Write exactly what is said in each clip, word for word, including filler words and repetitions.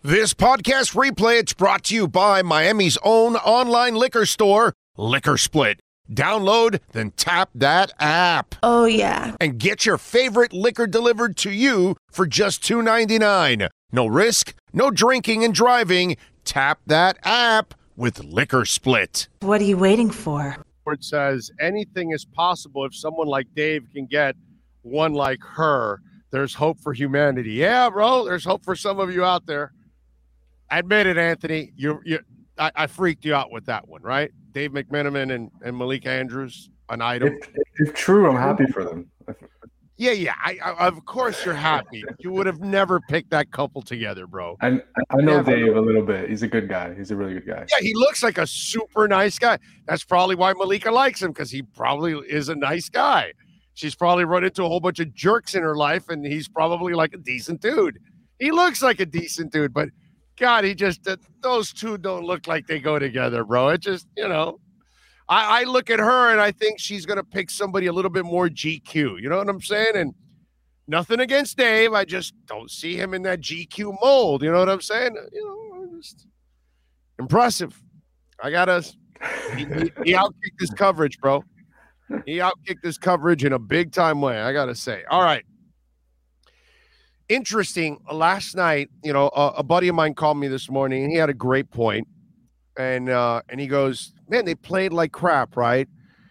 This podcast replay, it's brought to you by Miami's own online liquor store, Liquor Split. Download, then tap that app. Oh, yeah. And get your favorite liquor delivered to you for just two ninety-nine. No risk, no drinking and driving. Tap that app with Liquor Split. What are you waiting for? It says anything is possible if someone like Dave can get one like her. There's hope for humanity. Yeah, bro, there's hope for some of you out there. Admit it, Anthony. You, you, I, I freaked you out with that one, right? Dave McMenamin and, and Malika Andrews, an item. If, if true, I'm happy for them. Yeah, yeah. I, I, of course you're happy. You would have never picked that couple together, bro. And I know Never. Dave a little bit. He's a good guy. He's a really good guy. Yeah, he looks like a super nice guy. That's probably why Malika likes him, because he probably is a nice guy. She's probably run into a whole bunch of jerks in her life, and he's probably like a decent dude. He looks like a decent dude, but God, he just, uh, those two don't look like they go together, bro. It just, you know, I, I look at her and I think she's going to pick somebody a little bit more G Q. You know what I'm saying? And nothing against Dave. I just don't see him in that G Q mold. You know what I'm saying? You know, just impressive. I got to, he, he, he outkicked his coverage, bro. He outkicked his coverage in a big time way, I got to say. All right. Interesting. Last night, you know, a, a buddy of mine called me this morning, and he had a great point. And uh, and he goes, man, they played like crap, right?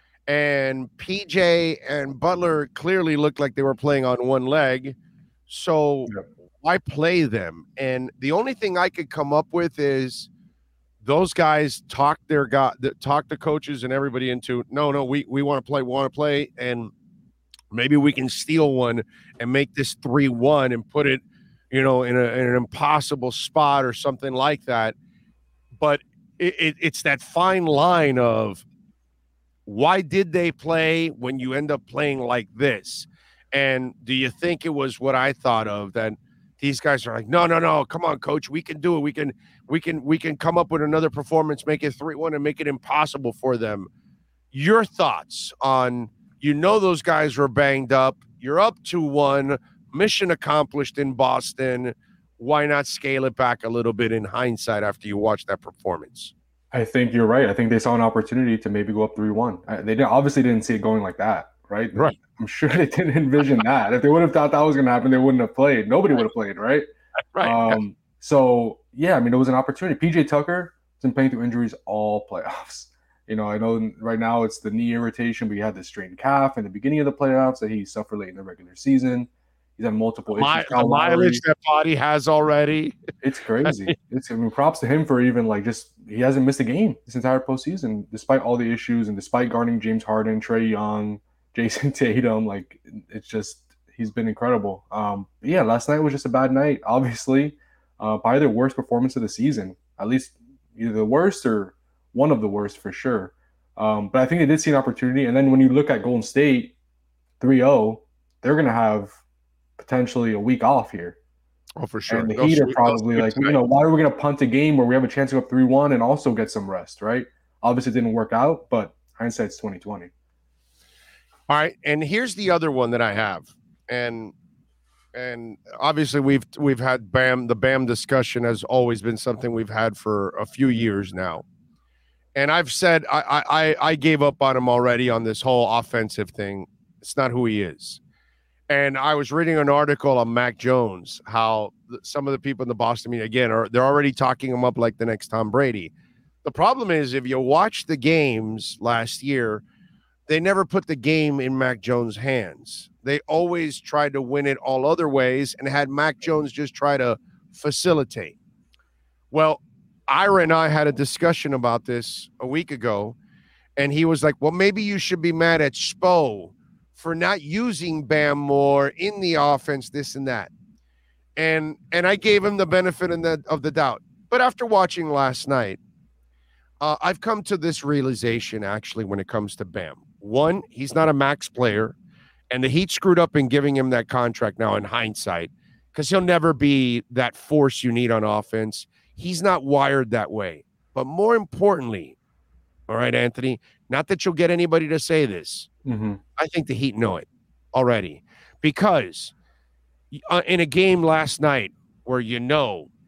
And P J and Butler clearly looked like they were playing on one leg. So yep. Why play them? And the only thing I could come up with is those guys talked their guy, talked the coaches and everybody into, no, no, we we want to play, want to play, and maybe we can steal one and make this three one and put it, you know, in, a, in an impossible spot or something like that. But it, it, it's that fine line of why did they play when you end up playing like this? And do you think it was what I thought of, that these guys are like, no, no, no, come on, coach, we can do it. We can, we can, we can come up with another performance, make it three one and make it impossible for them. Your thoughts on, you know, those guys were banged up. You're up two one, mission accomplished in Boston. Why not scale it back a little bit in hindsight after you watch that performance? I think you're right. I think they saw an opportunity to maybe go up three one. They didn't, obviously didn't see it going like that, right? Right. I'm sure they didn't envision that. If they would have thought that was going to happen, they wouldn't have played. Nobody would have played, right? Right. Um, so, yeah, I mean, it was an opportunity. P J Tucker has been playing through injuries all playoffs. You know, I know right now it's the knee irritation, but he had this strained calf in the beginning of the playoffs that he suffered late in the regular season. He's had multiple My, issues. the mileage that body has already. It's crazy. It's, I mean, props to him for even like just he hasn't missed a game this entire postseason, despite all the issues and despite guarding James Harden, Trae Young, Jason Tatum. Like, it's just he's been incredible. Um, but yeah, last night was just a bad night. Obviously, uh, probably their worst performance of the season, at least either the worst or one of the worst for sure. Um, but I think they did see an opportunity. And then when you look at Golden State three oh, they're going to have potentially a week off here. Oh, for sure. And the They'll Heat are sweep- probably they'll like, sweep you know, why are we going to punt a game where we have a chance to go up three one and also get some rest, right? Obviously, it didn't work out, but hindsight's twenty twenty. All right, and here's the other one that I have. And and obviously we've we've had Bam, the Bam discussion has always been something we've had for a few years now. And I've said I, I I gave up on him already on this whole offensive thing. It's not who he is. And I was reading an article on Mac Jones, how some of the people in the Boston media, again, are they're already talking him up like the next Tom Brady. The problem is, if you watch the games last year, they never put the game in Mac Jones' hands. They always tried to win it all other ways and had Mac Jones just try to facilitate. Well, Ira and I had a discussion about this a week ago, and he was like, well, maybe you should be mad at Spo for not using Bam more in the offense, this and that. And and I gave him the benefit of the, of the doubt. But after watching last night, uh, I've come to this realization, actually, when it comes to Bam. One, he's not a max player, and the Heat screwed up in giving him that contract now in hindsight, because he'll never be that force you need on offense. He's not wired that way. But more importantly, all right, Anthony, not that you'll get anybody to say this, Mm-hmm. I think the Heat know it already, because uh, in a game last night where you know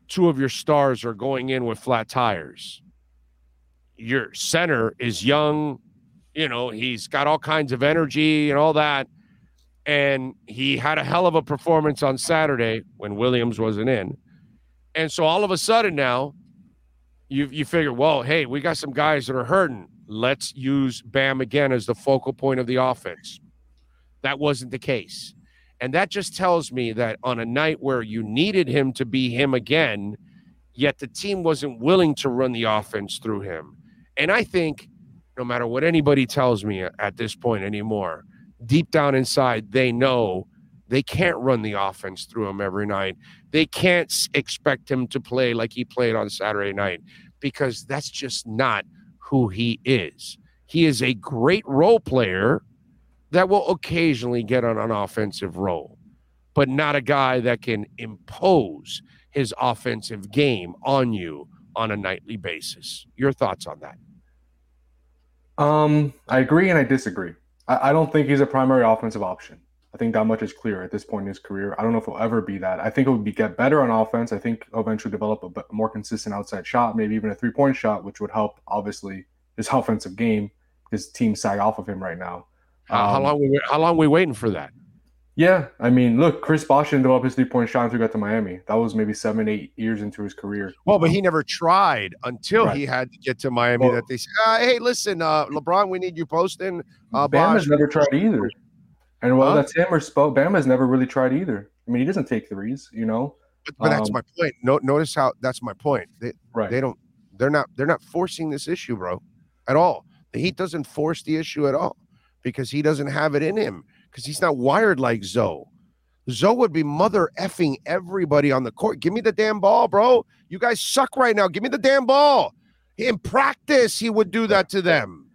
two of your stars are going in with flat tires. Your center is young, you know, he's got all kinds of energy and all that. And he had a hell of a performance on Saturday when Williams wasn't in. And so all of a sudden now, you you figure, well, hey, we got some guys that are hurting. Let's use Bam again as the focal point of the offense. That wasn't the case. And that just tells me that on a night where you needed him to be him again, yet the team wasn't willing to run the offense through him. And I think no matter what anybody tells me at this point anymore, deep down inside, they know they can't run the offense through him every night. They can't expect him to play like he played on Saturday night because that's just not who he is. He is a great role player that will occasionally get on an offensive role, but not a guy that can impose his offensive game on you on a nightly basis. Your thoughts on that? Um, I agree and I disagree. I, I don't think he's a primary offensive option. I think that much is clear at this point in his career. I don't know if he'll ever be that. I think he'll be get better on offense. I think he'll eventually develop a bit more consistent outside shot, maybe even a three-point shot, which would help, obviously, his offensive game. His team sag off of him right now. Uh, um, how long we how long we waiting for that? Yeah, I mean, look, Chris Bosh didn't develop his three-point shot until he got to Miami. That was maybe seven, eight years into his career. Well, but he never tried until right. he had to get to Miami. Well, that they said, uh, "Hey, listen, uh, LeBron, we need you posting." Uh, Bam Bosh. has never tried either, and whether huh? that's him or Spo, Bam has never really tried either. I mean, he doesn't take threes, you know. But, but um, that's my point. No, notice how that's my point. They, right? They don't. They're not. They're not forcing this issue, bro, at all. The Heat doesn't force the issue at all because he doesn't have it in him because he's not wired like Zoe. Zoe would be mother effing everybody on the court. Give me the damn ball, bro. You guys suck right now. Give me the damn ball. In practice, he would do that to them.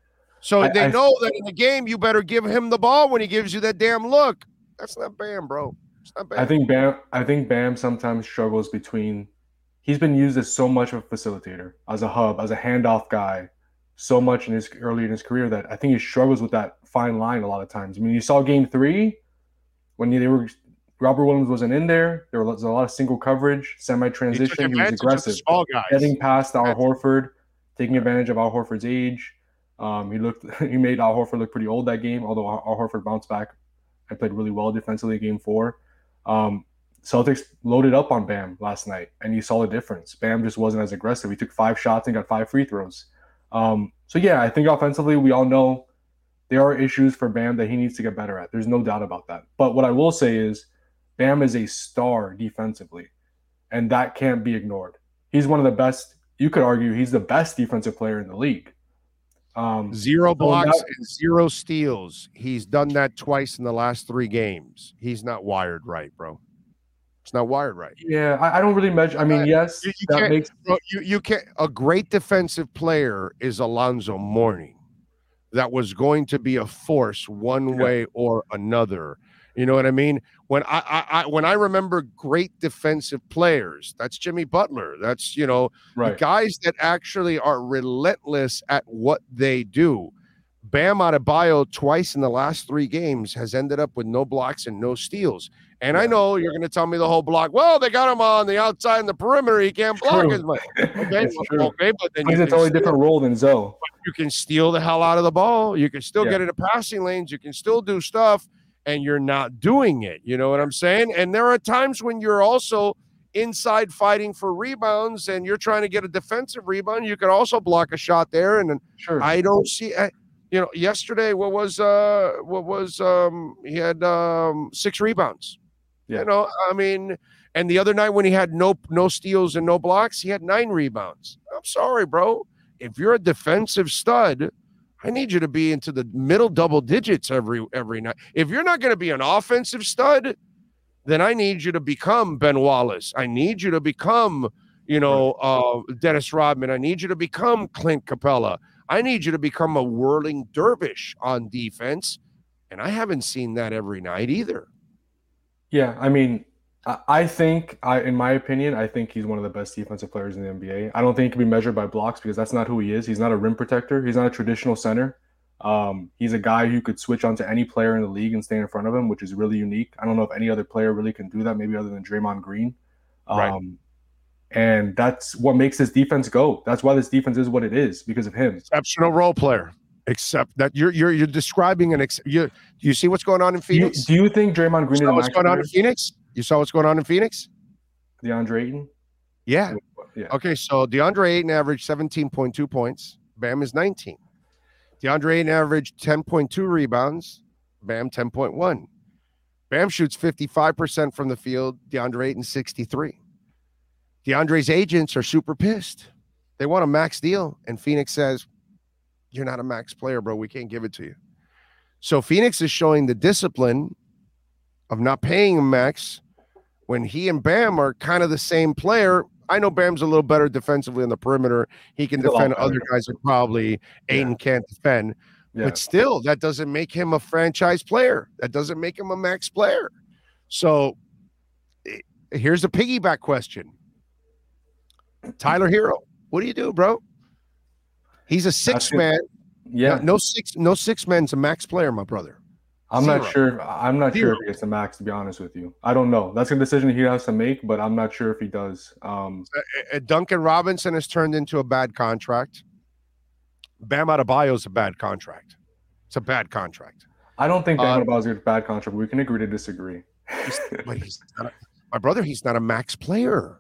So I, they I, know that in the game, you better give him the ball when he gives you that damn look. That's not Bam, bro. It's not Bam. I think Bam. I think Bam sometimes struggles between. He's been used as so much of a facilitator, as a hub, as a handoff guy. So much in his early in his career that I think he struggles with that fine line a lot of times. I mean, you saw game three when they were Robert Williams wasn't in there. There was a lot of single coverage, semi-transition. He, he was aggressive, small guys. Getting past Al Horford, taking advantage of Al Horford's age. Um, he looked he made Al Horford look pretty old that game, although Al Horford bounced back and played really well defensively in game four. Um, Celtics loaded up on Bam last night, and you saw the difference. Bam just wasn't as aggressive. He took five shots and got five free throws. Um, so, yeah, I think offensively we all know there are issues for Bam that he needs to get better at. There's no doubt about that. But what I will say is Bam is a star defensively, and that can't be ignored. He's one of the best – you could argue he's the best defensive player in the league. Um, zero blocks that, and zero steals. He's done that twice in the last three games. He's not wired right, bro. It's not wired right. Yeah, I, I don't really measure. I mean, uh, yes, you, you that makes bro, you you can't. A great defensive player is Alonzo Mourning, that was going to be a force one yeah. way or another. You know what I mean? When I, I, I when I remember great defensive players, that's Jimmy Butler. That's you know right. the guys that actually are relentless at what they do. Bam Adebayo twice in the last three games has ended up with no blocks and no steals. And yeah. I know you're going to tell me the whole block. Well, they got him on the outside and the perimeter. He can't block true. as much. Okay, well, okay, but then he's you a totally steal. different role than Zoe. You can steal the hell out of the ball. You can still yeah. get into passing lanes. You can still do stuff, and you're not doing it. You know what I'm saying? And there are times when you're also inside fighting for rebounds, and you're trying to get a defensive rebound. You could also block a shot there. And sure. I don't see. I, you know, yesterday what was uh what was um he had um six rebounds. Yeah. You know, I mean, and the other night when he had no no steals and no blocks, he had nine rebounds. I'm sorry, bro. If you're a defensive stud, I need you to be into the middle double digits every every night. If you're not going to be an offensive stud, then I need you to become Ben Wallace. I need you to become, you know, uh, Dennis Rodman. I need you to become Clint Capella. I need you to become a whirling dervish on defense. And I haven't seen that every night either. Yeah, I mean, I think, I, in my opinion, I think he's one of the best defensive players in the N B A. I don't think he can be measured by blocks because that's not who he is. He's not a rim protector. He's not a traditional center. Um, he's a guy who could switch onto any player in the league and stay in front of him, which is really unique. I don't know if any other player really can do that, maybe other than Draymond Green. Um, right. And that's what makes this defense go. That's why this defense is what it is, because of him. Exceptional role player. Except that you're you're you're describing an ex- you you see what's going on in Phoenix? Do you, do you think Draymond Green you is saw a what's max going player? on in Phoenix? You saw what's going on in Phoenix? DeAndre Ayton? Yeah. Yeah. Okay, so DeAndre Ayton averaged seventeen point two points. Bam is nineteen. DeAndre Ayton averaged ten point two rebounds. Bam, ten point one. Bam shoots fifty-five percent from the field. DeAndre Ayton, sixty-three. DeAndre's agents are super pissed. They want a max deal. And Phoenix says, you're not a max player, bro. We can't give it to you. So Phoenix is showing the discipline of not paying him max when he and Bam are kind of the same player. I know Bam's a little better defensively on the perimeter. He can He's defend other guys that probably Ayton Yeah. can't defend. Yeah. But still, that doesn't make him a franchise player. That doesn't make him a max player. So eh, here's a piggyback question. Tyler Hero, what do you do, bro? He's a six man. Yeah. No, no six, no six man's a max player, my brother. I'm Zero. not sure. I'm not Zero. sure if he gets the max, to be honest with you. I don't know. That's a decision he has to make, but I'm not sure if he does. Um, Uh, Duncan Robinson has turned into a bad contract. Bam Adebayo is a bad contract. It's a bad contract. I don't think Uh, Bam Adebayo is a bad contract, but we can agree to disagree. He's, but he's not a, my brother, he's not a max player.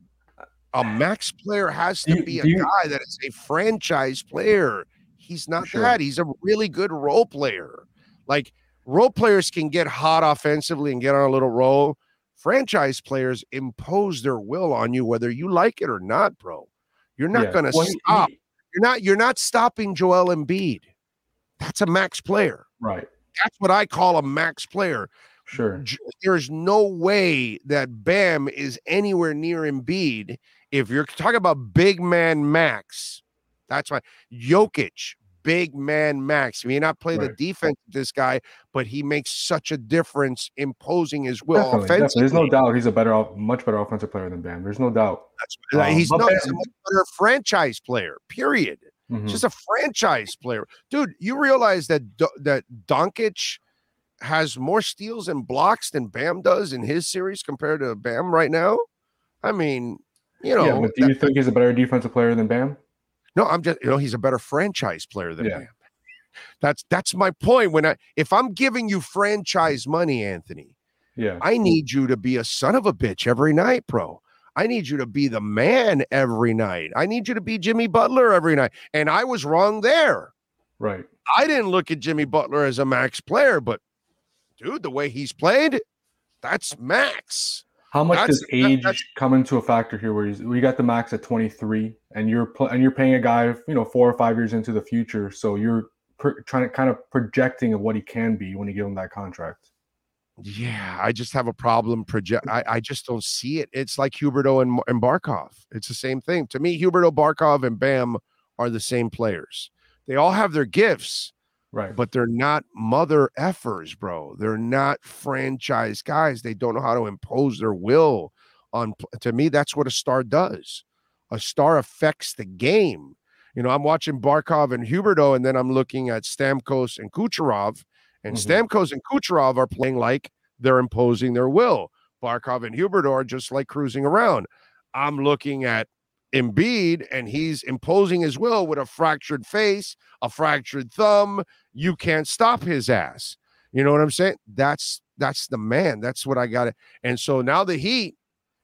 A max player has to Do you- be a do you- guy that is a franchise player. He's not Sure. that. He's a really good role player. Like, role players can get hot offensively and get on a little roll. Franchise players impose their will on you, whether you like it or not, bro. You're not Yeah. going to Well, he- stop. he- You're not. You're not stopping Joel Embiid. That's a max player. right. That's what I call a max player. Sure. J- There's no way that Bam is anywhere near Embiid. If you're talking about big man max, that's why Jokic, big man max. He may not play the Right. defense of this guy, but he makes such a difference imposing his will Definitely, definitely. offensively. There's no doubt he's a better, off- much better offensive player than Bam. There's no doubt. That's, he's Um, no, but he's a Bam- much better franchise player, period. Mhm. Just a franchise player. Dude, you realize that Do- that Doncic has more steals and blocks than Bam does in his series compared to Bam right now? I mean, you know. yeah, but do you that- think he's a better defensive player than Bam? no, I'm just, you know, he's a better franchise player than Yeah. Bam. That's that's my point. When I if I'm giving you franchise money, Anthony, Yeah. I need you to be a son of a bitch every night, bro. I need you to be the man every night. I need you to be Jimmy Butler every night. And I was wrong there. Right. I didn't look at Jimmy Butler as a max player, but dude, the way he's played, that's max. How much That's- does that- age that's- come into a factor here? Where you got the max at twenty-three, and you're pl- and you're paying a guy, you know, four or five years into the future, so you're pr- trying to kind of projecting of what he can be when you give him that contract. Yeah, I just have a problem project. I, I just don't see it. It's like Huberto and, and Barkov. It's the same thing. To me, Huberto, Barkov, and Bam are the same players. They all have their gifts, Right. but they're not mother effers, bro. They're not franchise guys. They don't know how to impose their will on. To me, that's what a star does. A star affects the game. You know, I'm watching Barkov and Huberto, and then I'm looking at Stamkos and Kucherov, and Mhm. Stamkos and Kucherov are playing like they're imposing their will. Barkov and Huberto are just like cruising around. I'm looking at Embiid, and he's imposing his will with a fractured face, a fractured thumb. You can't stop his ass. You know what I'm saying? That's that's the man. That's what I got. And so now the Heat,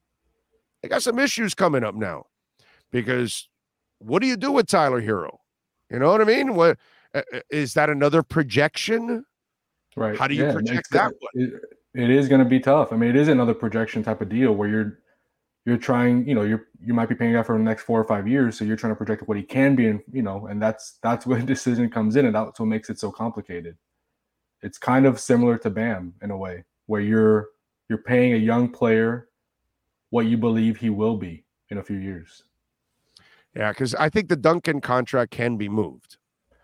they got some issues coming up now, because what do you do with Tyler Hero? You know what I mean? What uh, is that another projection? Right. How do you Yeah, project it's- that one? It, it is going to be tough. I mean, it is another projection type of deal where you're you're trying, you know, you're you might be paying out for the next four or five years, so you're trying to project what he can be, and you know, and that's that's where the decision comes in, and that's what makes it so complicated. It's kind of similar to Bam in a way, where you're you're paying a young player what you believe he will be in a few years. Yeah, because I think the Duncan contract can be moved.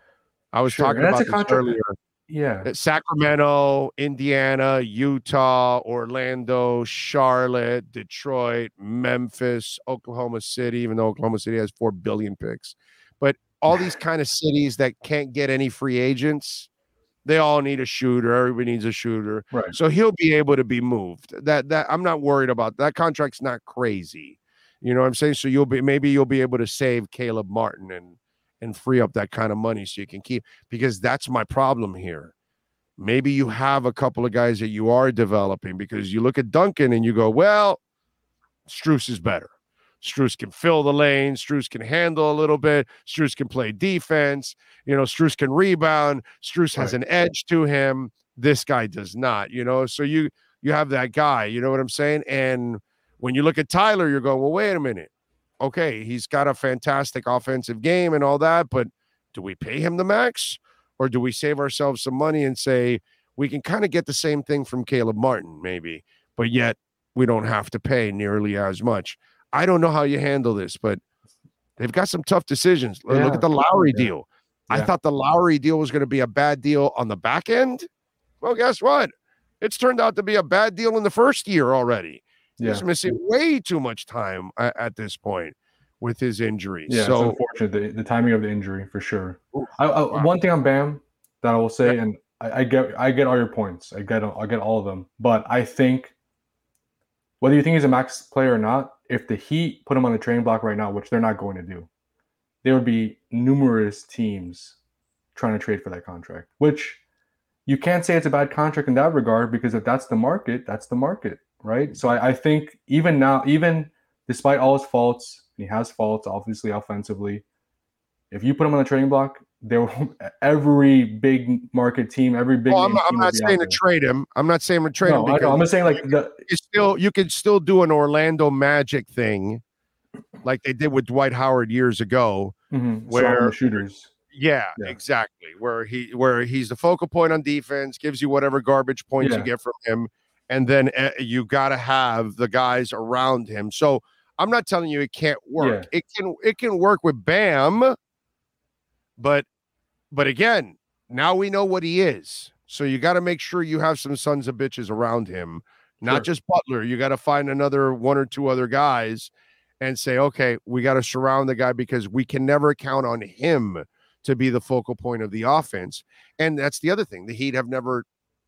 I was Sure, talking and that's about a this contract- earlier. Yeah. Uh, Sacramento, Indiana, Utah, Orlando, Charlotte, Detroit, Memphis, Oklahoma City, even though Oklahoma City has four billion picks. But all these kind of cities that can't get any free agents, they all need a shooter. Everybody needs a shooter. Right. So he'll be able to be moved. That that I'm not worried about. That contract's not crazy. You know what I'm saying? So you'll be maybe you'll be able to save Caleb Martin and and free up that kind of money so you can keep, because that's my problem here. Maybe you have a couple of guys that you are developing, because you look at Duncan and you go, well, Strus is better. Strus can fill the lane. Strus can handle a little bit. Strus can play defense. You know, Strus can rebound. Strus has Right. an edge to him. This guy does not, you know? So you, you have that guy, you know what I'm saying? And when you look at Tyler, you're going, well, wait a minute. Okay, he's got a fantastic offensive game and all that, but do we pay him the max, or do we save ourselves some money and say we can kind of get the same thing from Caleb Martin maybe, but yet we don't have to pay nearly as much? I don't know how you handle this, but they've got some tough decisions. Yeah. Look at the Lowry Yeah. deal. I Yeah. thought the Lowry deal was going to be a bad deal on the back end. Well, guess what? It's turned out to be a bad deal in the first year already. Yeah. He's missing way too much time at, at this point with his injury. Yeah, so it's unfortunate, the, the timing of the injury for sure. Ooh, I, I, wow. One thing on Bam that I will say, Yeah. and I, I get I get all your points. I get I get all of them. But I think whether you think he's a max player or not, if the Heat put him on the trading block right now, which they're not going to do, there would be numerous teams trying to trade for that contract. Which you can't say it's a bad contract in that regard, because if that's the market, that's the market, right? So I, I think even now, even despite all his faults, he has faults, obviously, offensively. If you put him on the trading block, there will, every big market team, every big. well, I'm, name I'm team not will be out saying to there. trade him. I'm not saying to trade No, him I because know. I'm just saying like the you still you can still do an Orlando Magic thing like they did with Dwight Howard years ago. mhm, where- surround the shooters. Yeah, Yeah. exactly. Where he where he's the focal point on defense, gives you whatever garbage points Yeah. you get from him, and then uh, you got to have the guys around him. So I'm not telling you it can't work. It can it can work with Bam, but but again, now we know what he is. So you got to make sure you have some sons of bitches around him, not Sure. just Butler. You got to find another one or two other guys and say, okay, we got to surround the guy, because we can never count on him to be the focal point of the offense. And that's the other thing. The Heat have never,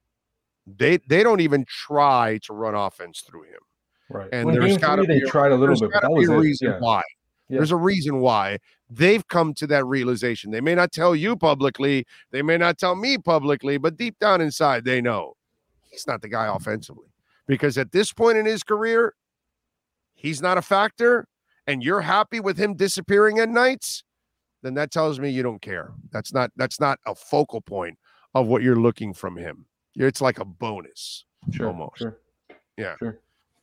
they they don't even try to run offense through him. Right. And When there's game gotta three, they be a- tried a little There's bit, but gotta that be was a it. reason Yeah. why. Yeah. There's a reason why they've come to that realization. They may not tell you publicly, they may not tell me publicly, but deep down inside, they know he's not the guy offensively. Because at this point in his career, he's not a factor, and you're happy with him disappearing at nights, then that tells me you don't care. That's not that's not a focal point of what you're looking from him. It's like a bonus. Sure. almost. Sure. Yeah. Sure.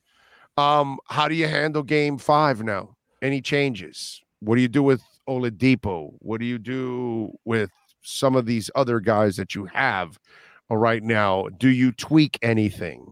Um, how do you handle game five now? Any changes? What do you do with Oladipo? What do you do with some of these other guys that you have uh, right now? Do you tweak anything?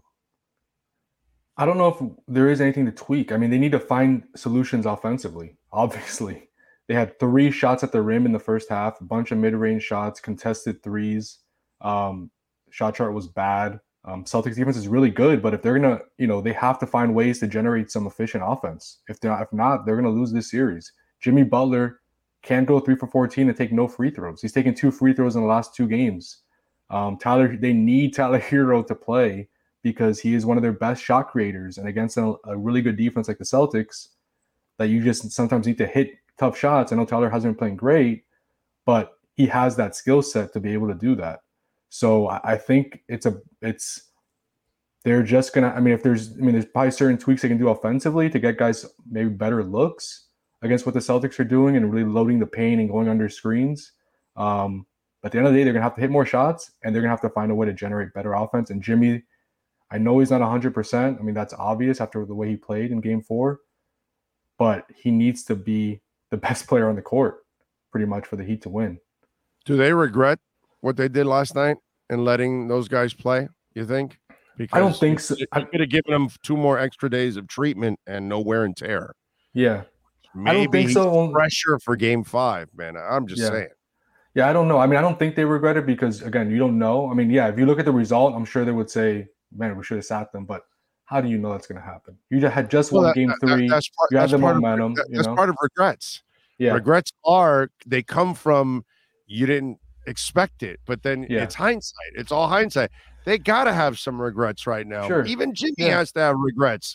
I don't know if there is anything to tweak. I mean, they need to find solutions offensively. Obviously, they had three shots at the rim in the first half, a bunch of mid-range shots, contested threes. Um, shot chart was bad. Um, Celtics defense is really good, but if they're gonna, you know, they have to find ways to generate some efficient offense. If they're if not, they're gonna lose this series. Jimmy Butler can't go three for fourteen and take no free throws. He's taken two free throws in the last two games. Um, Tyler, they need Tyler Hero to play because he is one of their best shot creators, and against a, a really good defense like the Celtics, that you just sometimes need to hit tough shots. I know Tyler hasn't been playing great, but he has that skill set to be able to do that. So I, I think it's a it's they're just gonna. I mean, if there's, I mean, there's probably certain tweaks they can do offensively to get guys maybe better looks against what the Celtics are doing and really loading the paint and going under screens. Um, but at the end of the day, they're gonna have to hit more shots and they're gonna have to find a way to generate better offense. And Jimmy, I know he's not one hundred percent. I mean, that's obvious after the way he played in Game Four, but he needs to be the best player on the court, pretty much, for the Heat to win. Do they regret what they did last night and letting those guys play? You think? Because I don't think so. You could have given them two more extra days of treatment and no wear and tear. Yeah, Maybe I don't think he's so. Pressure for Game Five, man. I'm just Yeah. saying. Yeah, I don't know. I mean, I don't think they regret it because, again, you don't know. I mean, yeah, if you look at the result, I'm sure they would say, man, we should have sat them. But how do you know that's going to happen? You just had just Well, won that- Game that- that- Three. that's part, You have that's the part momentum, Of, that- you that's know? part of regrets. Yeah, Regrets are they come from you didn't expect it, but then Yeah. it's hindsight. It's all hindsight. They got to have some regrets right now. Sure. Even Jimmy Yeah. has to have regrets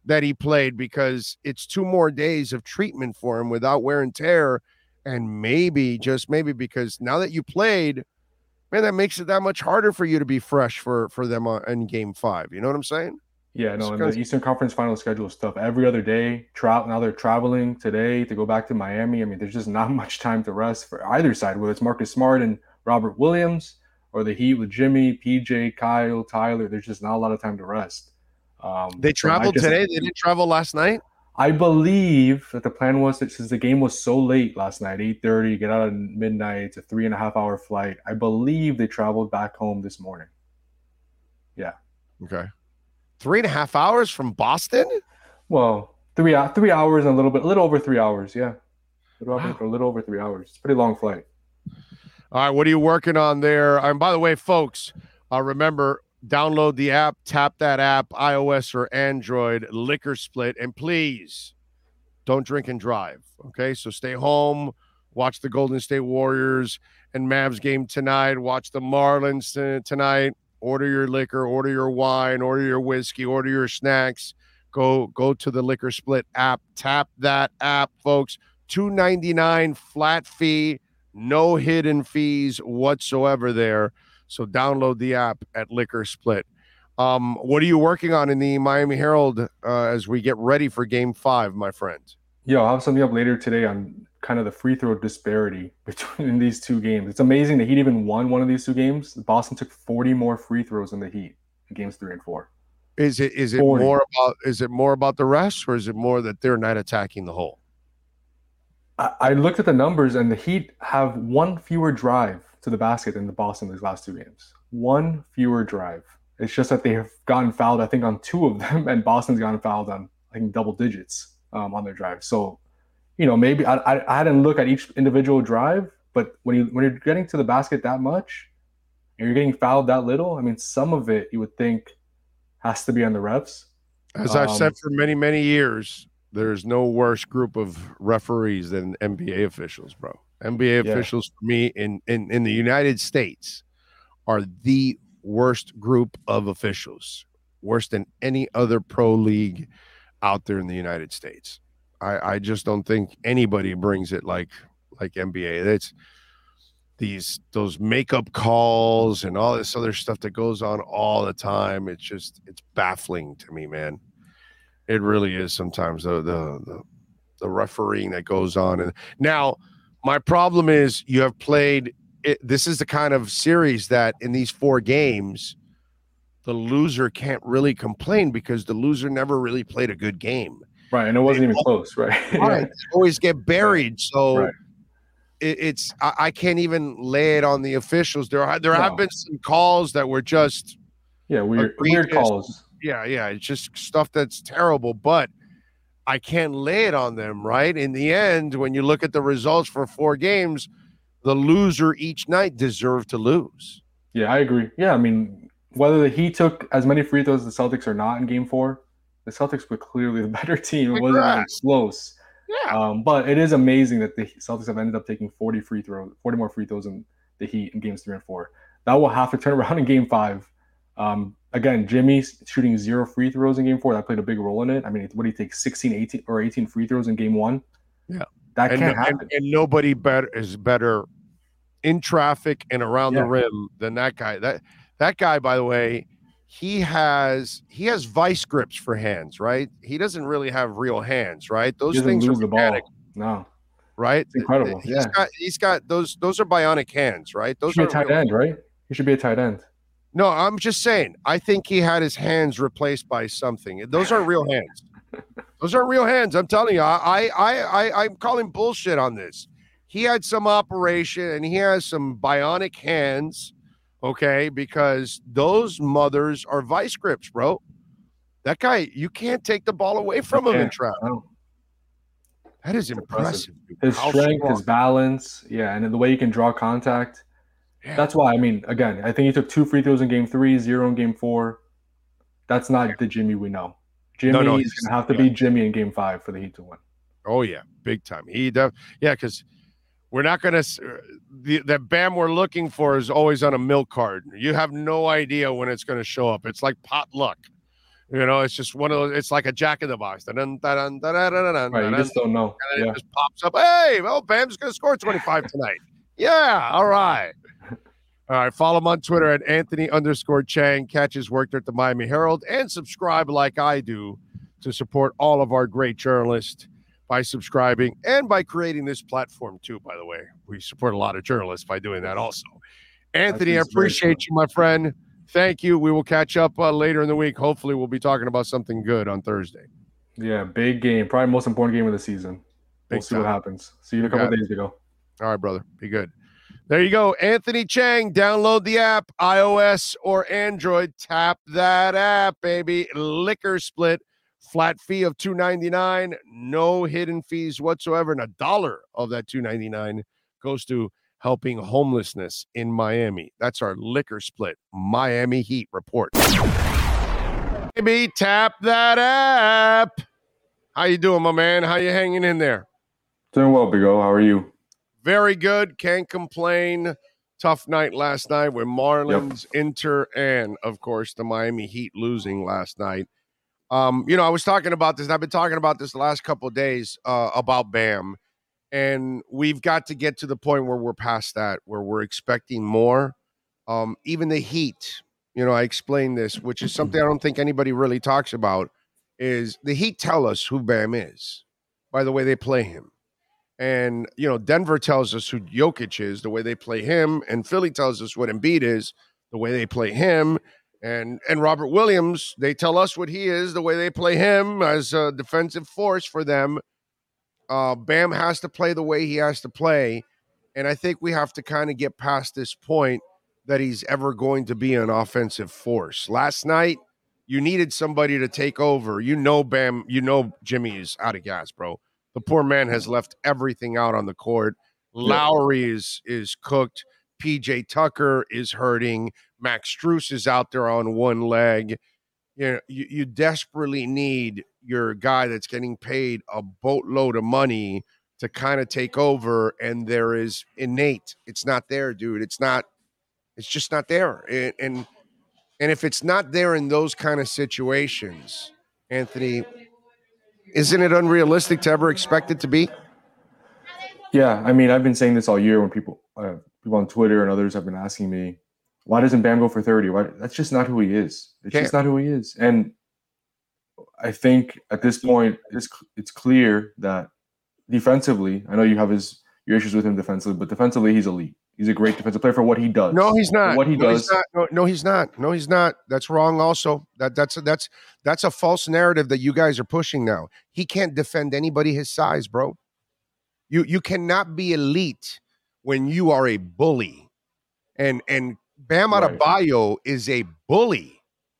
that he played because it's two more days of treatment for him without wear and tear. And maybe, just maybe, because now that you played, man, that makes it that much harder for you to be fresh for, for them in game five. You know what I'm saying? Yeah, no, and the Eastern Conference final schedule is tough. Every other day, tra- now they're traveling today to go back to Miami. I mean, there's just not much time to rest for either side, whether it's Marcus Smart and Robert Williams or the Heat with Jimmy, P J, Kyle, Tyler. There's just not a lot of time to rest. Um, they traveled so just, today? They didn't travel last night? I believe that the plan was that since the game was so late last night, eight thirty, get out at midnight, it's a three and a half hour flight. I believe they traveled back home this morning. Yeah. Okay. Three and a half hours from Boston? Well, three three hours and a little bit, a little over three hours, yeah. A little, wow. over, a little over three hours. It's a pretty long flight. All right, what are you working on there? And by the way, folks, uh, remember, download the app, tap that app, iOS or Android, Liquor Split, and please don't drink and drive, okay? So stay home, watch the Golden State Warriors and Mavs game tonight, watch the Marlins uh, tonight. Order your liquor, order your wine, order your whiskey, order your snacks. Go go to the Liquor Split app. Tap that app, folks. two ninety-nine flat fee, no hidden fees whatsoever there. So download the app at Liquor Split. Um, what are you working on in the Miami Herald uh, as we get ready for Game Five, my friend? Yeah, I'll have something up later today on kind of the free throw disparity between these two games. It's amazing the Heat even won one of these two games. Boston took forty more free throws than the Heat in games three and four. Is it is it forty. more about is it more about the rest, or is it more that they're not attacking the hole? I, I looked at the numbers, and the Heat have one fewer drive to the basket than the Boston these last two games. One fewer drive. It's just that they have gotten fouled, I think, on two of them, and Boston's gotten fouled on, I think, double digits um, on their drive. So, you know, maybe I, I I hadn't looked at each individual drive, but when you when you're getting to the basket that much, and you're getting fouled that little, I mean, some of it you would think has to be on the refs. As I've um, said for many many years, there's no worse group of referees than N B A officials, bro. N B A yeah. officials for me in, in in the United States are the worst group of officials, worse than any other pro league out there in the United States. I, I just don't think anybody brings it like like N B A. That's these those makeup calls and all this other stuff that goes on all the time. It's just it's baffling to me, man. It really is sometimes the the the, the refereeing that goes on. And now my problem is you have played it, this is the kind of series that in these four games the loser can't really complain because the loser never really played a good game. Right, and it wasn't they even close, right? Right. Yeah. Always get buried. So right. it, it's I, I can't even lay it on the officials. There are there no. have been some calls that were just yeah, weird weird calls. Yeah, yeah. It's just stuff that's terrible, but I can't lay it on them, right? In the end, when you look at the results for four games, the loser each night deserved to lose. Yeah, I agree. Yeah, I mean, whether he took as many free throws as the Celtics or not in game four, the Celtics were clearly the better team. It wasn't even close. Yeah. Um, but it is amazing that the Celtics have ended up taking forty free throws, forty more free throws than the Heat in games three and four. That will have to turn around in game five. Um, again, Jimmy shooting zero free throws in game four. That played a big role in it. I mean, what do you take? sixteen, eighteen, or eighteen free throws in game one? Yeah. That and, can't happen. And, and nobody better is better in traffic and around yeah. the rim than that guy. That that guy, by the way, he has he has vice grips for hands, right? He doesn't really have real hands, right? Those things are mechanical. No. Right? It's incredible. He's yeah. got he's got those those are bionic hands, right? Those he should are be a tight end, right? He should be a tight end. No, I'm just saying. I think he had his hands replaced by something. Those aren't real hands. Those aren't real hands. I'm telling you. I, I, I, I'm calling bullshit on this. He had some operation and he has some bionic hands. Okay, because those mothers are vice grips, bro. That guy, you can't take the ball away from him in traffic. No. That is impressive. impressive. His How strength, strong. His balance, yeah, and the way he can draw contact. Yeah. That's why, I mean, again, I think he took two free throws in game three, zero in game four. That's not yeah. the Jimmy we know. Jimmy no, no, is going to have to yeah. be Jimmy in game five for the Heat to win. Oh, yeah, big time. He def- Yeah, because we're not going to the, – the Bam we're looking for is always on a milk card. You have no idea when it's going to show up. It's like pot luck. You know, it's just one of those. It's like a Jack in the Box. Right, you just don't know. And then yeah. it just pops up. Hey, well, Bam's going to score twenty-five tonight. Yeah, all right. All right, follow him on Twitter at Anthony underscore Chang. Catch his work there at the Miami Herald. And subscribe like I do to support all of our great journalists by subscribing and by creating this platform too, by the way. We support a lot of journalists by doing that also. Anthony, I appreciate you, my friend. Thank you. We will catch up uh, later in the week. Hopefully, we'll be talking about something good on Thursday. Yeah, big game. Probably most important game of the season. We'll Big see time. what happens. See you in a couple days ago. All right, brother. Be good. There you go. Anthony Chang. Download the app, iOS or Android. Tap that app, baby. Liquor Split. Flat fee of two ninety-nine. No hidden fees whatsoever. And a dollar of that two ninety-nine goes to helping homelessness in Miami. That's our Liquor Split Miami Heat report. Baby, tap that app. How you doing, my man? How you hanging in there? Doing well, Big O. How are you? Very good. Can't complain. Tough night last night with Marlins, yep. Inter, and, of course, the Miami Heat losing last night. Um, you know, I was talking about this, and I've been talking about this the last couple of days uh, about Bam. And we've got to get to the point where we're past that, where we're expecting more. Um, even the Heat, you know, I explained this, which is something I don't think anybody really talks about, is the Heat tell us who Bam is by the way they play him. And, you know, Denver tells us who Jokic is, the way they play him. And Philly tells us what Embiid is, the way they play him. And and Robert Williams, they tell us what he is, the way they play him as a defensive force for them. Uh, Bam has to play the way he has to play. And I think we have to kind of get past this point that he's ever going to be an offensive force. Last night, you needed somebody to take over. You know, Bam, you know, Jimmy is out of gas, bro. The poor man has left everything out on the court. Lowry is, is cooked. P J Tucker is hurting. Max Strus is out there on one leg. You know, you, you desperately need your guy that's getting paid a boatload of money to kind of take over, and there is innate. It's not there, dude. It's not. It's just not there. And and, and if it's not there in those kind of situations, Anthony, isn't it unrealistic to ever expect it to be? Yeah, I mean, I've been saying this all year when people uh, people on Twitter and others have been asking me, why doesn't Bam go for thirty? Why? That's just not who he is. It's Can't. just not who he is. And I think at this point, it's it's clear that defensively, I know you have his your issues with him defensively, but defensively, he's elite. He's a great defensive player for what he does. No, he's not. For what he no, does. He's not. No, no, he's not. No, he's not. That's wrong. Also, that that's a, that's that's a false narrative that you guys are pushing now. He can't defend anybody his size, bro. You you cannot be elite when you are a bully, and and Bam Adebayo is a bully.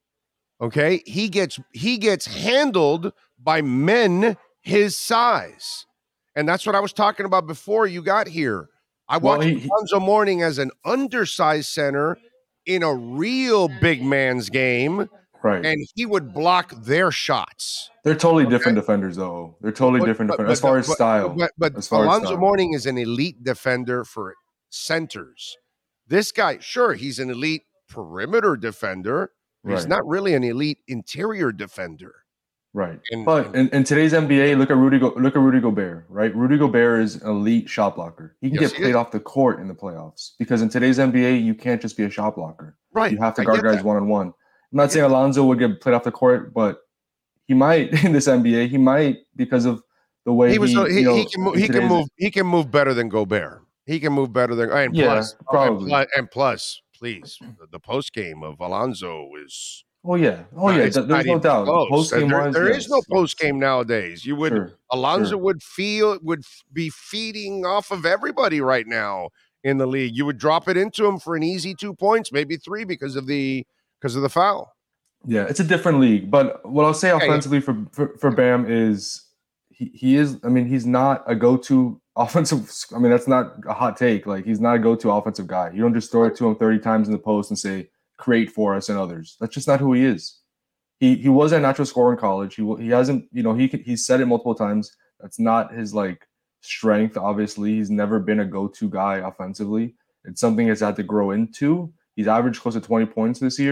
Okay, he gets he gets handled by men his size, and that's what I was talking about before you got here. I watched well, he, Alonzo Mourning as an undersized center in a real big man's game, right? And he would block their shots. They're totally okay? different defenders, though. They're totally but, different but, defenders but, as far but, as style. But, but, but Alonzo Mourning is an elite defender for centers. This guy, sure, he's an elite perimeter defender. He's right. not really an elite interior defender. Right. And, but in, in today's N B A, look at Rudy Go, look at Rudy Gobert, right? Rudy Gobert is an elite shot blocker. He can yes, get played off the court in the playoffs because in today's N B A, you can't just be a shot blocker. Right. You have to guard guys one-on-one. I'm not saying Alonzo would get played off the court, but he might in this N B A. He might because of the way he was. He, he, you know, he can move. He can move. He can move better than Gobert. He can move better than. And yeah, plus, probably. And plus, and plus, please, the, the post game of Alonzo is. Oh yeah, oh yeah. There's no doubt. Post-game there there yes, is no post game yes. nowadays. You would sure, Alonzo sure. would feel would be feeding off of everybody right now in the league. You would drop it into him for an easy two points, maybe three because of the because of the foul. Yeah, it's a different league. But what I'll say offensively for for, for Bam is he he is. I mean, he's not a go-to offensive. I mean, that's not a hot take. Like he's not a go-to offensive guy. You don't just throw it to him thirty times in the post and say, create for us and others. That's just not who he is. He he was a natural scorer in college. He he hasn't, you know, he he's said it multiple times. That's not his like strength. Obviously, he's never been a go-to guy offensively. It's something he's had to grow into. He's averaged close to twenty points this year.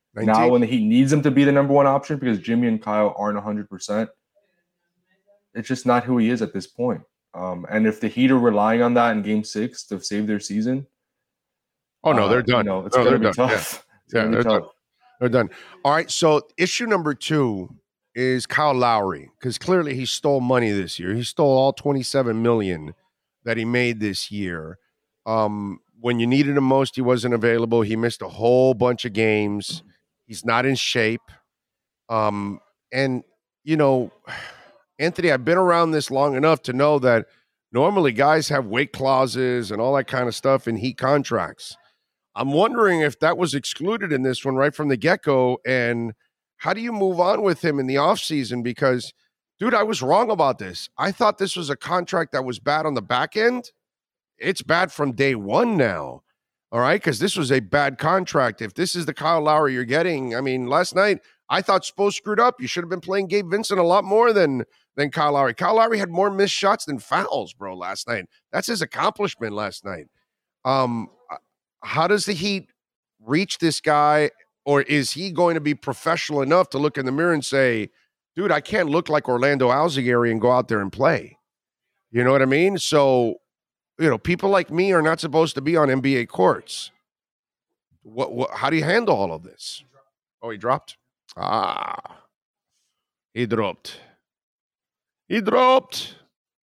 nineteen? Now when the Heat needs him to be the number one option because Jimmy and Kyle aren't one hundred percent, it's just not who he is at this point. Um, and if the Heat are relying on that in Game Six to save their season, oh no, they're uh, done. You know, it's no, going to be done. tough. Yeah, yeah they're tough. done. They're done. All right. So issue number two is Kyle Lowry, because clearly he stole money this year. He stole all twenty-seven million dollars that he made this year. Um, when you needed him most, he wasn't available. He missed a whole bunch of games. He's not in shape. Um, and you know, Anthony, I've been around this long enough to know that normally guys have weight clauses and all that kind of stuff in Heat contracts. I'm wondering if that was excluded in this one right from the get-go, and how do you move on with him in the offseason? Because, dude, I was wrong about this. I thought this was a contract that was bad on the back end. It's bad from day one now, all right? Because this was a bad contract. If this is the Kyle Lowry you're getting, I mean, last night I thought Spo screwed up. You should have been playing Gabe Vincent a lot more than, than Kyle Lowry. Kyle Lowry had more missed shots than fouls, bro, last night. That's his accomplishment last night. Um, how does the Heat reach this guy, or is he going to be professional enough to look in the mirror and say, dude, I can't look like Orlando Alzagari and go out there and play? You know what I mean? So, you know, people like me are not supposed to be on N B A courts. What, what, how do you handle all of this? Oh, he dropped? Ah, he dropped. He dropped.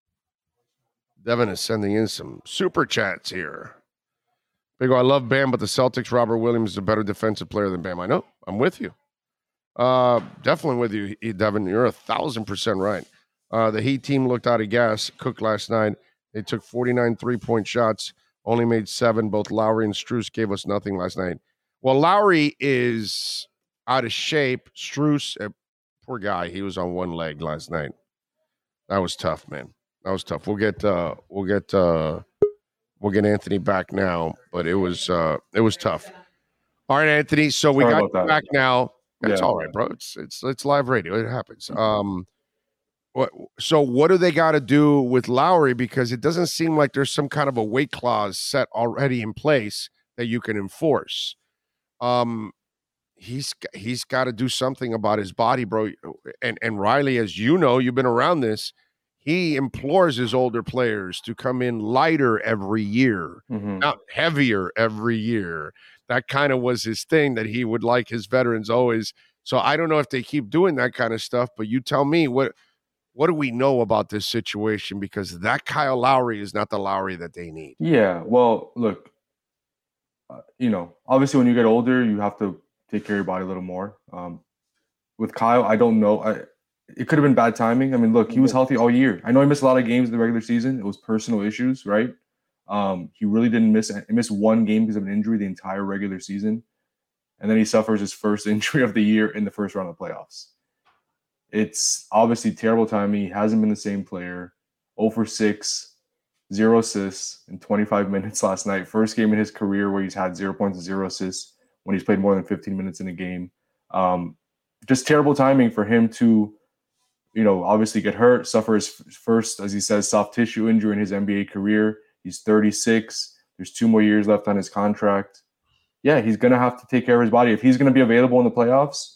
Devin is sending in some super chats here. Big O, I love Bam, but the Celtics, Robert Williams is a better defensive player than Bam. I know. I'm with you. Uh, definitely with you, Devin. You're a thousand percent right. Uh, the Heat team looked out of gas. Cooked last night. They took forty-nine three-point shots, only made seven. Both Lowry and Strus gave us nothing last night. Well, Lowry is out of shape. Strus, uh, poor guy, he was on one leg last night. That was tough, man. That was tough. We'll get uh, we'll get uh, we'll get Anthony back now, but it was uh, it was tough. All right, Anthony. So we Sorry got you back now. It's yeah. all right, bro. It's it's it's live radio. It happens. Um, what? So what do they got to do with Lowry? Because it doesn't seem like there's some kind of a weight clause set already in place that you can enforce. Um, he's he's got to do something about his body, bro. And and Riley, as you know, you've been around this. He implores his older players to come in lighter every year, mm-hmm. not heavier every year. That kind of was his thing, that he would like his veterans always. So I don't know if they keep doing that kind of stuff, but you tell me, what what do we know about this situation? Because that Kyle Lowry is not the Lowry that they need. Yeah, well, look, uh, you know, obviously when you get older, you have to take care of your body a little more. Um, with Kyle, I don't know. I, it could have been bad timing. I mean, look, he was healthy all year. I know he missed a lot of games in the regular season. It was personal issues, right? Um, he really didn't miss – he missed one game because of an injury the entire regular season. And then he suffers his first injury of the year in the first round of the playoffs. It's obviously terrible timing. He hasn't been the same player. zero for six, zero assists in twenty-five minutes last night. First game in his career where he's had zero points and zero assists when he's played more than fifteen minutes in a game. Um, just terrible timing for him to, you know, obviously get hurt, suffer his first, as he says, soft tissue injury in his N B A career. He's thirty-six. There's two more years left on his contract. Yeah, he's going to have to take care of his body. If he's going to be available in the playoffs,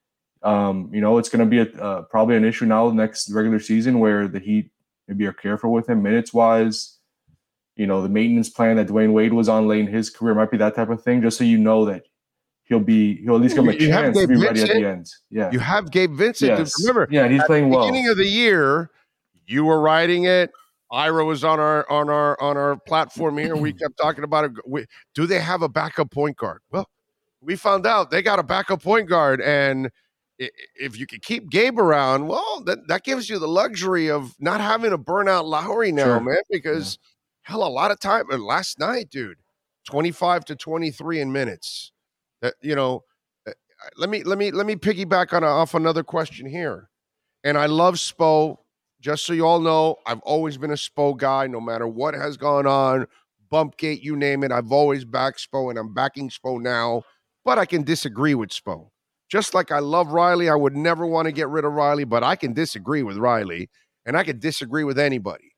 um, you know, it's going to be a, uh, probably an issue now next regular season where the Heat maybe are careful with him minutes-wise. You know, the maintenance plan that Dwayne Wade was on late in his career might be that type of thing, just so you know that he'll be he'll at least give him a You have chance to Gabe be ready at Vincent. the end. Yeah, You have Gabe Vincent. Yes. Remember, yeah, and he's at playing the well. beginning of the year, you were writing it. Ira was on our on our on our platform here. We kept talking about it. We, do they have a backup point guard? Well, we found out they got a backup point guard, and if you could keep Gabe around, well, that, that gives you the luxury of not having a burnout Lowry now, Sure. man. Because yeah. hell, a lot of time. Last night, dude, twenty-five to twenty-three in minutes. That you know, let me let me let me piggyback on a, off another question here. And I love Spo. Just so you all know, I've always been a Spo guy, no matter what has gone on, Bumpgate, you name it. I've always backed Spo, and I'm backing Spo now. But I can disagree with Spo. Just like I love Riley, I would never want to get rid of Riley, but I can disagree with Riley, and I can disagree with anybody.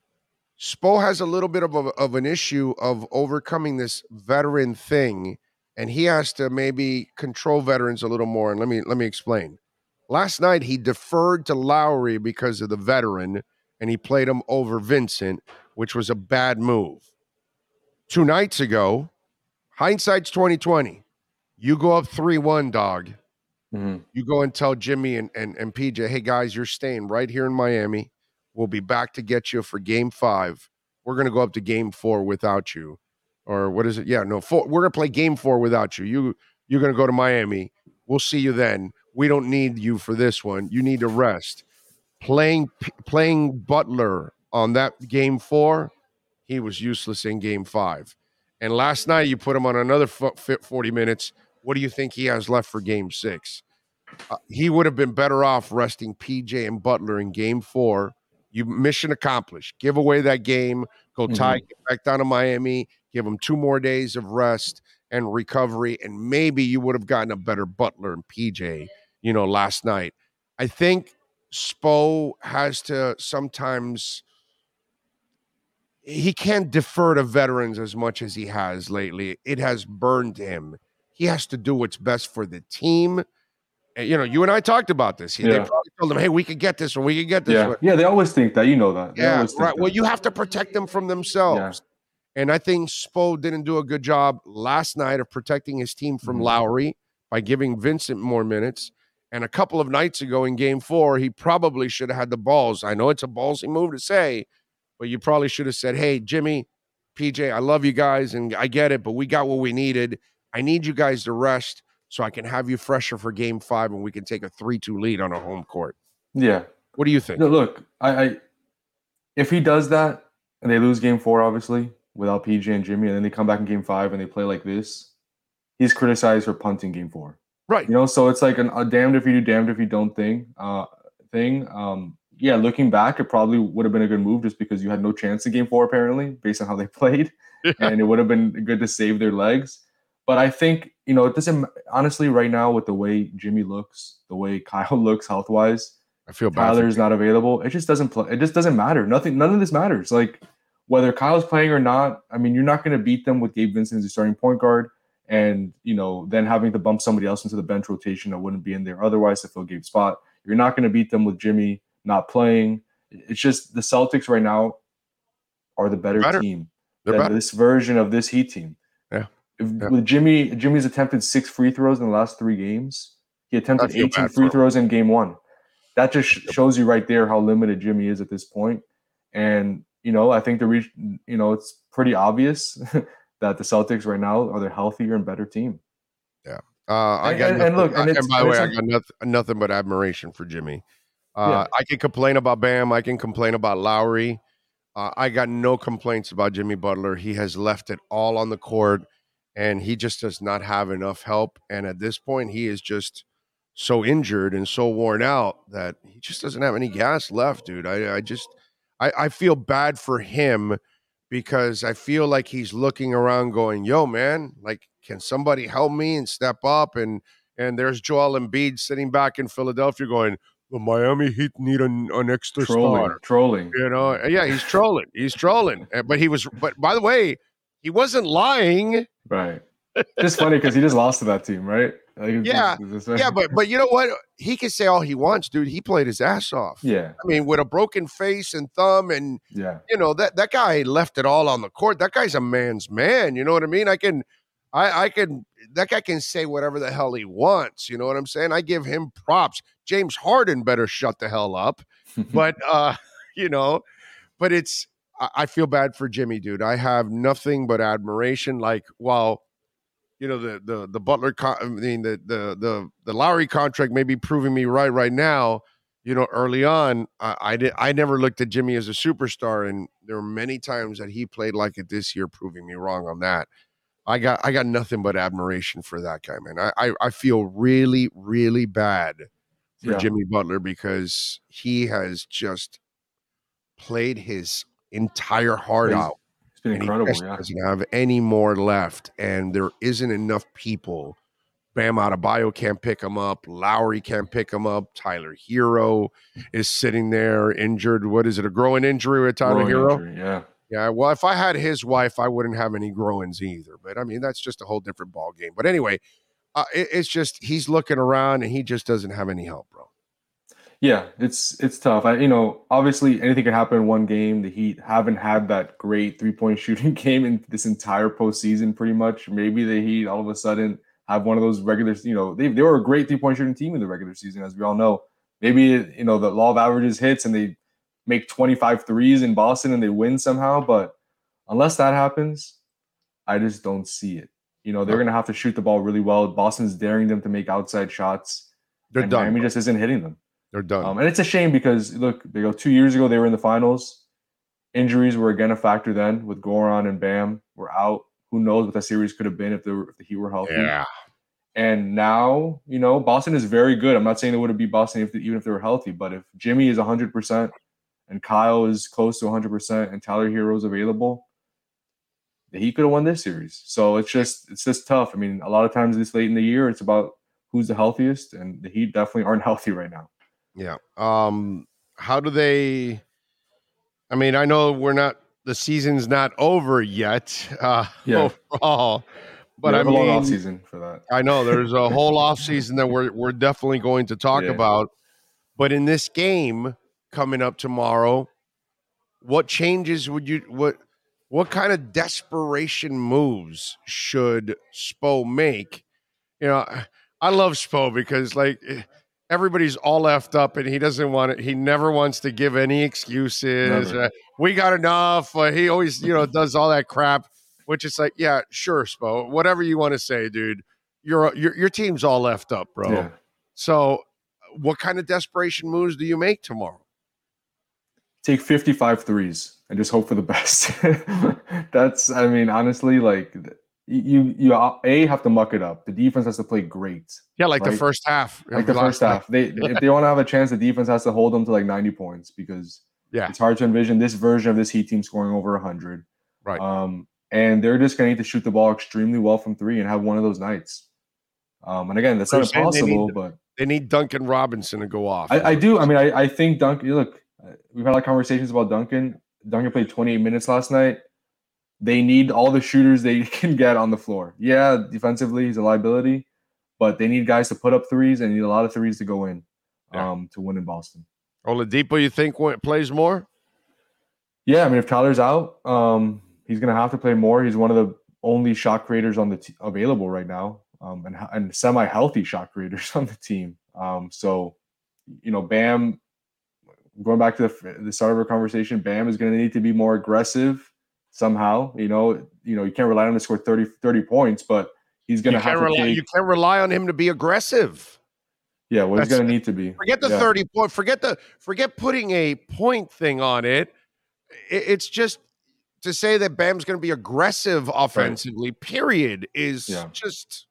Spo has a little bit of, a, of an issue of overcoming this veteran thing and he has to maybe control veterans a little more. And let me let me explain. Last night he deferred to Lowry because of the veteran, and he played him over Vincent, which was a bad move. Two nights ago, hindsight's twenty twenty. You go up three one, dog. Mm-hmm. You go and tell Jimmy and, and, and P J, hey, guys, you're staying right here in Miami. We'll be back to get you for game five. We're going to go up to game four without you. Or what is it? Yeah, no, four, we're going to play game four without you. You, you're going to go to Miami. We'll see you then. We don't need you for this one. You need to rest. Playing, playing Butler on that game four, he was useless in game five. And last night you put him on another forty minutes. What do you think he has left for game six? Uh, he would have been better off resting P J and Butler in game four. You mission accomplished. Give away that game. Go tie, mm-hmm. get back down to Miami. Give him two more days of rest and recovery, and maybe you would have gotten a better Butler and P J, you know, last night. I think Spo has to sometimes – he can't defer to veterans as much as he has lately. It has burned him. He has to do what's best for the team. And, you know, you and I talked about this. Yeah. They probably told him, hey, we could get this one. We could get this yeah. one. Yeah, they always think that. You know that. They yeah, right. That. Well, you have to protect them from themselves. Yeah. And I think Spo didn't do a good job last night of protecting his team from mm-hmm. Lowry by giving Vincent more minutes. And a couple of nights ago in game four, he probably should have had the balls. I know it's a ballsy move to say, but you probably should have said, hey, Jimmy, P J, I love you guys, and I get it, but we got what we needed. I need you guys to rest so I can have you fresher for game five and we can take a three two lead on a home court. Yeah. What do you think? No, look, I, I if he does that and they lose game four, obviously, without P J and Jimmy, and then they come back in game five and they play like this, he's criticized for punting game four. Right. You know, so it's like an, a damned if you do, damned if you don't thing. Uh, thing. Um, yeah, looking back, it probably would have been a good move just because you had no chance in game four, apparently, based on how they played. Yeah. And it would have been good to save their legs. But I think, you know, it doesn't – honestly, right now with the way Jimmy looks, the way Kyle looks health-wise, I feel bad. Tyler's not available. It just doesn't play. It just doesn't matter. Nothing. None of this matters. Like, whether Kyle's playing or not, I mean, you're not going to beat them with Gabe Vincent as your starting point guard and, you know, then having to bump somebody else into the bench rotation that wouldn't be in there otherwise to fill Gabe's spot. You're not going to beat them with Jimmy not playing. It's just the Celtics right now are the better, better. team They're than better. This version of this Heat team. Yeah. If, yeah. With Jimmy, Jimmy's attempted six free throws in the last three games. He attempted eighteen free throws in game one. That just shows you right there how limited Jimmy is at this point. And, you know, I think the re- you know, it's pretty obvious that the Celtics right now are the healthier and better team. Yeah. Uh, I and, got and, nothing, and look, and, and by the way, I got nothing, nothing but admiration for Jimmy. Uh, yeah. I can complain about Bam. I can complain about Lowry. Uh, I got no complaints about Jimmy Butler. He has left it all on the court, and he just does not have enough help. And at this point, he is just so injured and so worn out that he just doesn't have any gas left, dude. I, I just, I, I feel bad for him because I feel like he's looking around going, yo, man, like, can somebody help me and step up? And, and there's Joel Embiid sitting back in Philadelphia going, the Miami Heat need an, an extra trolling, star. Trolling. You know, yeah, he's trolling. He's trolling. But he was, but by the way, he wasn't lying. Right. Just funny because he just lost to that team, right? Like, yeah, it's, it's, yeah, but but you know what? He can say all he wants, dude. He played his ass off. Yeah, I mean, with a broken face and thumb, and yeah, you know that that guy left it all on the court. That guy's a man's man. You know what I mean? I can, I I can. That guy can say whatever the hell he wants. You know what I'm saying? I give him props. James Harden better shut the hell up. But uh, you know, but it's. I, I feel bad for Jimmy, dude. I have nothing but admiration. Like, while. You know, the the the Butler, con- I mean, the, the the the Lowry contract may be proving me right right now. You know, early on, I, I did I never looked at Jimmy as a superstar, and there were many times that he played like it this year, proving me wrong on that. I got I got nothing but admiration for that guy, man. I I, I feel really really bad for yeah. Jimmy Butler because he has just played his entire heart He's- out. Been incredible, he just yeah. doesn't have any more left, and there isn't enough people. Bam Adebayo can't pick him up. Lowry can't pick him up. Tyler Hero is sitting there injured. What is it? A growing injury with Tyler growing Hero? Injury, yeah, Yeah, well, if I had his wife, I wouldn't have any grow-ins either. But I mean, that's just a whole different ball game. But anyway, uh, it, it's just he's looking around and he just doesn't have any help, bro. Yeah, it's it's tough. I, you know, obviously anything can happen in one game. The Heat haven't had that great three-point shooting game in this entire postseason, pretty much. Maybe the Heat all of a sudden have one of those regular, you know, they they were a great three-point shooting team in the regular season, as we all know. Maybe, you know, the law of averages hits and they make twenty-five threes in Boston and they win somehow. But unless that happens, I just don't see it. You know, they're going to have to shoot the ball really well. Boston's daring them to make outside shots. They're and done. Miami Bro. just isn't hitting them. They're done. Um, and it's a shame because, look, they go two years ago, they were in the finals. Injuries were again a factor then with Goran and Bam were out. Who knows what that series could have been if, they were, if the Heat were healthy. Yeah. And now, you know, Boston is very good. I'm not saying they would have beat Boston if they, even if they were healthy, but if Jimmy is one hundred percent and Kyle is close to one hundred percent and Tyler Hero is available, the Heat could have won this series. So it's just it's just tough. I mean, a lot of times this late in the year, it's about who's the healthiest, and the Heat definitely aren't healthy right now. Yeah. Um, how do they I mean, I know we're not the season's not over yet, uh Yeah. overall. But yeah, I a mean, long off season for that. I know there's a whole off season that we're we're definitely going to talk Yeah. about. But in this game coming up tomorrow, what changes would you what what kind of desperation moves should Spo make? You know, I love Spo because like everybody's all effed up and he doesn't want it. He never wants to give any excuses. Never. Uh, we got enough. Uh, he always, you know, does all that crap, which is like, yeah, sure, Spo, whatever you want to say, dude. Your your your team's all effed up, bro. Yeah. So, what kind of desperation moves do you make tomorrow? Take fifty-five threes and just hope for the best. That's, I mean, honestly, like you, you a have to muck it up. The defense has to play great. Yeah, like right? the first half. Like the first half. They if they want to have a chance, the defense has to hold them to like ninety points because Yeah. it's hard to envision this version of this Heat team scoring over one hundred. Right. Um, and they're just going to need to shoot the ball extremely well from three and have one of those nights. Um, and again, that's You're not saying they impossible, need- but They need Duncan Robinson to go off. I, I do. I mean, I, I think Duncan, look, we've had a lot of conversations about Duncan. Duncan played twenty-eight minutes last night. They need all the shooters they can get on the floor. Yeah, defensively, he's a liability, but they need guys to put up threes and need a lot of threes to go in Yeah. um, to win in Boston. Oladipo, you think when plays more? Yeah, I mean, if Tyler's out, um, he's going to have to play more. He's one of the only shot creators on the t- available right now, um, and, and semi-healthy shot creators on the team. Um, so, you know, Bam, going back to the, the start of our conversation, Bam is going to need to be more aggressive somehow. You know, you know, you can't rely on him to score thirty, thirty points, but he's going You to have can't, to rely, take. you can't rely on him to be aggressive. Yeah, well, he's That's- going to need to be. Forget the Yeah. thirty point. Forget the forget putting a point thing on it. It- It's just to say that Bam's going to be aggressive offensively. Period is Yeah. just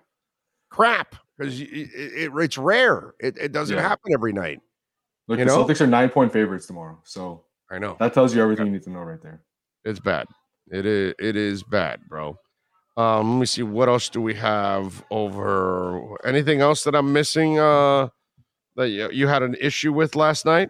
crap because it, it, it's rare. It, it doesn't Yeah. happen every night. Look, You the know? Celtics are nine-point favorites tomorrow, so I know that tells you everything you need to know right there. it's bad. It is. It is bad, bro. Um, let me see. What else do we have over? Anything else that I'm missing? Uh, that you, you had an issue with last night?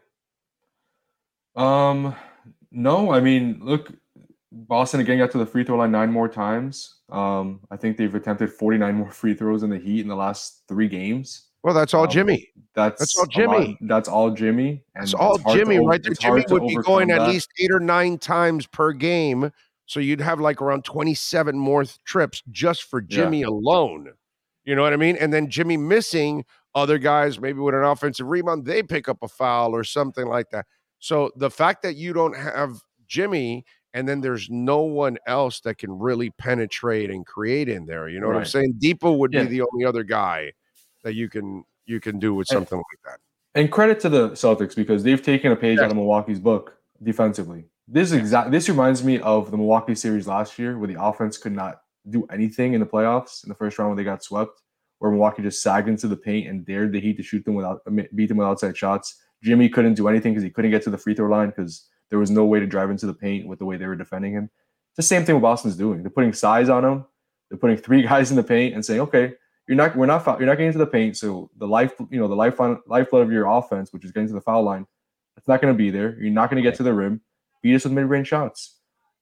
Um, no, I mean, look, Boston again got to the free throw line nine more times. Um, I think they've attempted forty-nine more free throws in the Heat in the last three games. Well, that's all Um, Jimmy. That's, That's all a lot- Jimmy. That's all Jimmy. And That's all it's hard to Jimmy o- right there. it's Jimmy hard to would be going overcome at that. least eight or nine times per game. So you'd have like around twenty-seven more th- trips just for Jimmy alone. You know what I mean? And then Jimmy missing other guys, maybe with an offensive rebound, they pick up a foul or something like that. So the fact that you don't have Jimmy and then there's no one else that can really penetrate and create in there. You know what I'm Right. saying? Depot would Yeah. be the only other guy that you can you can do with And- something like that. And credit to the Celtics because they've taken a page Yes. out of Milwaukee's book defensively. This is exact. This reminds me of the Milwaukee series last year, where the offense could not do anything in the playoffs in the first round when they got swept, where Milwaukee just sagged into the paint and dared the Heat to shoot them without beat them with outside shots. Jimmy couldn't do anything because he couldn't get to the free throw line because there was no way to drive into the paint with the way they were defending him. It's the same thing what Boston's doing. They're putting size on him. They're putting three guys in the paint and saying, "Okay, you're not, we're not, foul, you're not getting into the paint. So the life, you know, the lifeline, lifeblood of your offense, which is getting to the foul line, it's not going to be there. You're not going to get to the rim. Beat us with mid-range shots."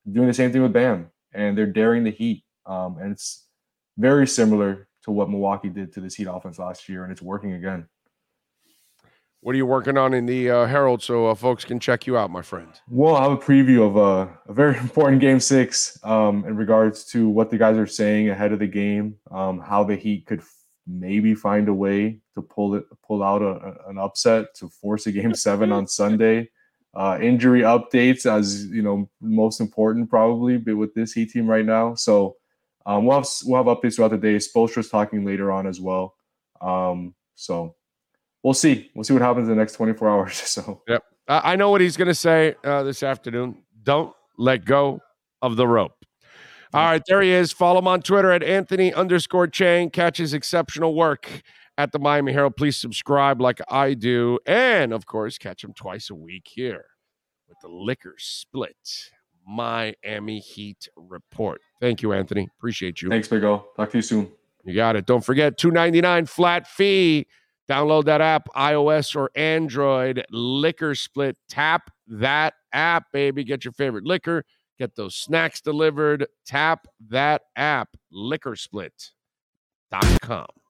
doing the same thing with Bam, and they're daring the Heat. Um, and it's very similar to what Milwaukee did to this Heat offense last year, and it's working again. What are you working on in the uh, Herald so uh, folks can check you out, my friend? Well, I have a preview of uh, a very important game six um, in regards to what the guys are saying ahead of the game, um, how the Heat could f- maybe find a way to pull it, pull out a, a, an upset to force a game seven on Sunday. Uh, injury updates, as you know, most important probably, but with this Heat team right now. So um, we'll have we'll have updates throughout the day. Spoelstra's talking later on as well. Um, so. We'll see. We'll see what happens in the next twenty-four hours. So, yep. Uh, I know what he's going to say uh, this afternoon. Don't let go of the rope. All right, there he is. Follow him on Twitter at Anthony underscore Chang. Catch his exceptional work at the Miami Herald. Please subscribe like I do. And, of course, catch him twice a week here with the Liquor Split Miami Heat Report. Thank you, Anthony. Appreciate you. Thanks, Big O. Talk to you soon. You got it. Don't forget, two ninety-nine flat fee. Download that app, iOS or Android, Liquor Split. Tap that app, baby. Get your favorite liquor. Get those snacks delivered. Tap that app, liquor split dot com.